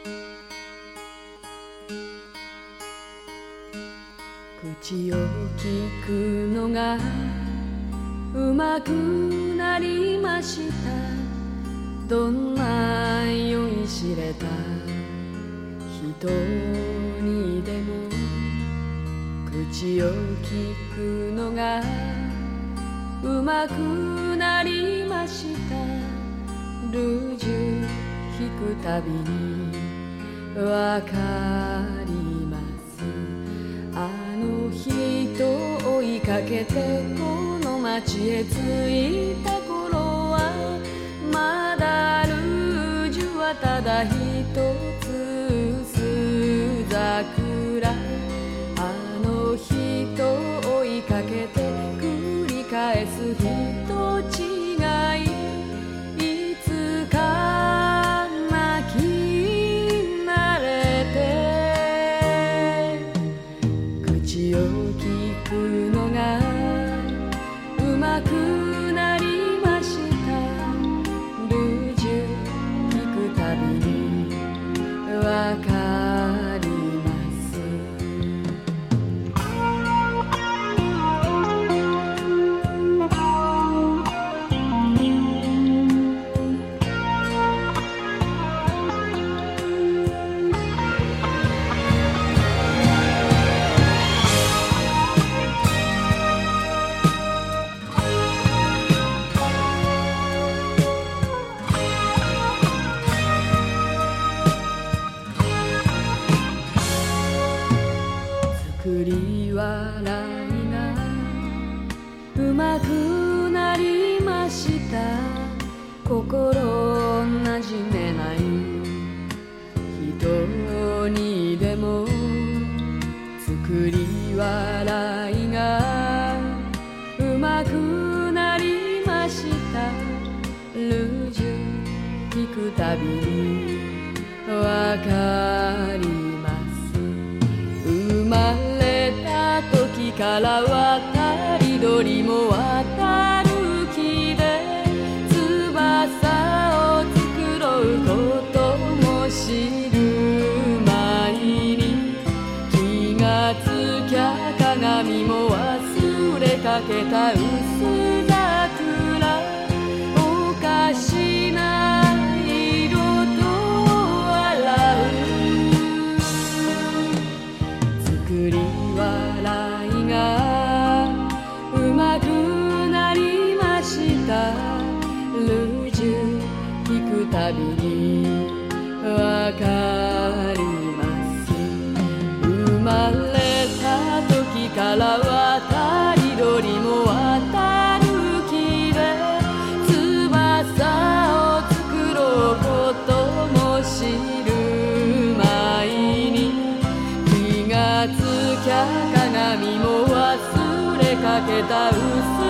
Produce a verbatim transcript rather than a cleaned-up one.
口を聞くのがうまくなりました。どんな酔いしれた人にでも口を聞くのがうまくなりました。ルージュ引くたびにわかります。あの人追いかけてこの街へ着いた頃はまだルージュはただ一つ巣桜。あの人追いかけて繰り返す人違い。いつか泣き慣れて口を聞くのがうまくなりました。ルージュ聞くたびにわかります。作り笑いがうまくなりました。心なじめない人にでも作り笑いがうまくなりました。ルージュ聞くたびにわかります。生まれた時から渡り鳥も渡る木で翼を作ろうことも知る前に気がつきゃ鏡も忘れかけた薄桜。おかしな色と笑う作り笑いがうまくなりました。ルージュ聞くたびにわかります。生まれた時から渡り鳥も渡る木で翼を作ろうことも知る前に気がつきゃ鏡も忘れかけた嘘